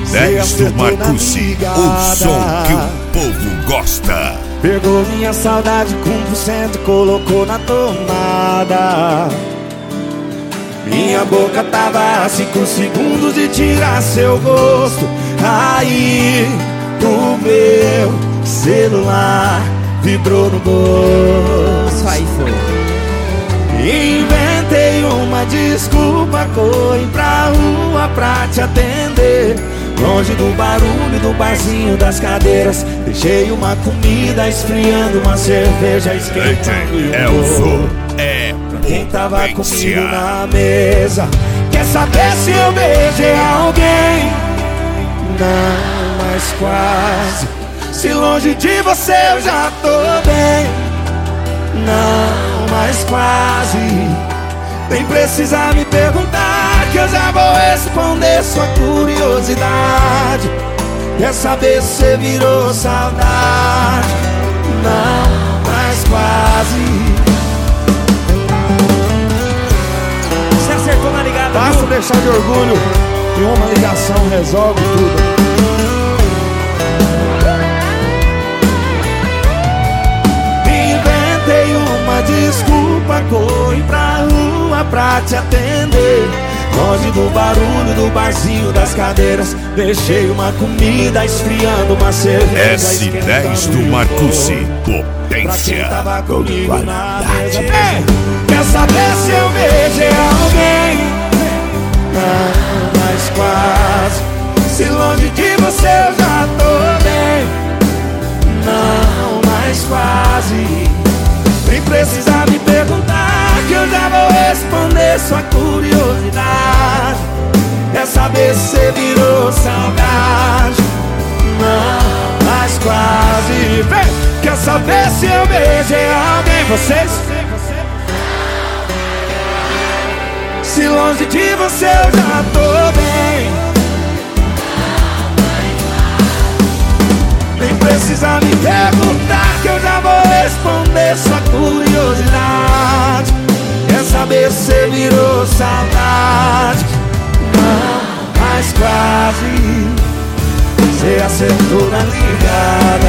S10 do Marcucci, o som que o povo gosta. Pegou minha saudade com 100% e colocou na tomada. Minha boca tava a 5 segundos de tirar seu gosto. Aí o meu celular vibrou no bolso. Aí foi. Inventei uma desculpa, corri pra rua pra te atender. Longe do barulho do barzinho das cadeiras, deixei uma comida esfriando, uma cerveja esquentando. Elzo é quem tava comigo na mesa. Quer saber se eu beijei alguém? Não, mas quase. Se longe de você eu já tô bem. Não, mas quase. Nem precisa me perguntar, que eu já vou responder sua curiosidade. Quer saber se você virou saudade? Não, mas quase. Você acertou na ligada, Basta deixar de orgulho e uma ligação resolve tudo. Inventei uma desculpa, corri pra rua pra te atender. Longe do barulho do barzinho das cadeiras, deixei uma comida esfriando, uma cerveja S10 do Marcucci, potência com qualidade. Quer saber se eu beijei alguém? Não, mas quase. Se longe de você eu já tô bem. Não, mas quase. Nem precisa me perguntar, que eu já vou responder sua curiosidade. Quer saber se você virou saudade? Não, mas quase. Vem! Quer saber se eu beijei alguém? Vocês? Se longe de você eu já tô bem. Nem precisa me perguntar, que eu já vou responder sua curiosidade. Quer saber se você virou saudade? Não, mas quase. Você acertou na ligada.